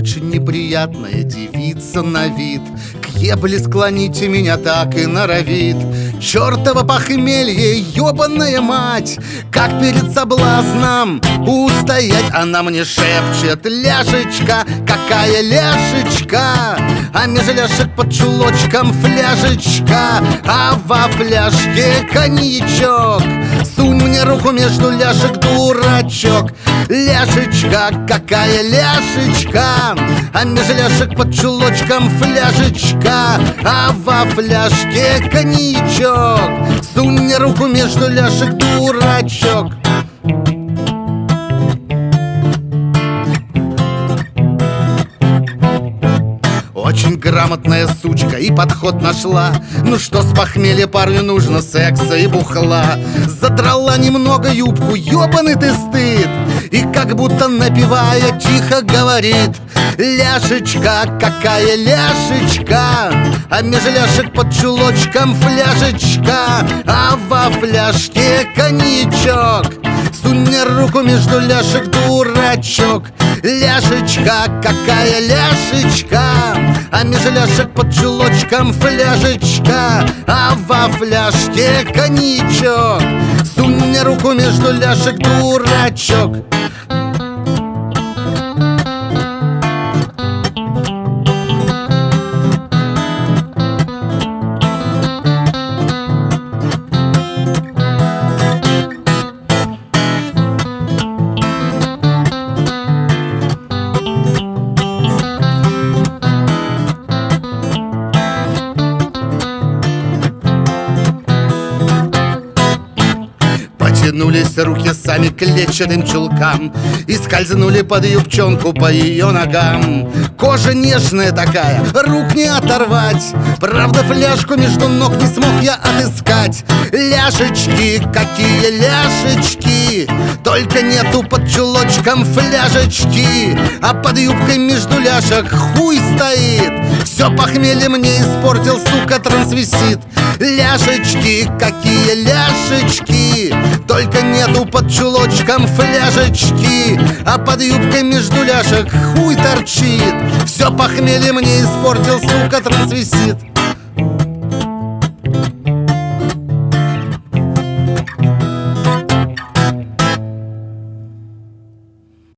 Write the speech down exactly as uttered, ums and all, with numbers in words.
очень неприятная девица на вид. К ебле склоните меня так и норовит. Чёртово похмелье, ёбаная мать! Как перед соблазном устоять? Она мне шепчет: ляжечка, какая ляжечка! А меж ляжек под чулочком фляжечка, а во фляжке коньячок. Сунь мне руку между ляжек, дурачок. Ляжечка, какая ляжечка! А меж ляжек под чулочком фляжечка, а во фляжке коньячок. Сунь мне руку между ляжек, дурачок. Очень грамотная сучка и подход нашла. Ну что, с похмелья парню нужно секса и бухла. Задрала немного юбку, ёбаный ты стыд. И как будто напевая тихо говорит: ляжечка, какая ляжечка! А меж ляжек под чулочком фляжечка, а во фляжке коньячок. Сунь мне руку между ляжек, дурачок. Ляжечка, какая ляжечка! А меж ляжек под чулочком фляжечка, а во фляжке коньячок. Сунь мне руку между ляжек, дурачок. Потянулись руки сами к клетчатым чулкам и скользнули под юбчонку по ее ногам. Кожа нежная такая, рук не оторвать. Правда, фляжку между ног не смог я отыскать. Ляжечки, какие ляжечки! Только нету под чулочком фляжечки, а под юбкой между ляжек хуй стоит. Все похмелье мне испортил, сука, трансвестит. Ляжечки, какие ляжечки! Только нету под чулочком фляжечки, а под юбкой между ляжек хуй торчит. Все похмелье мне испортил, сука, трансвестит.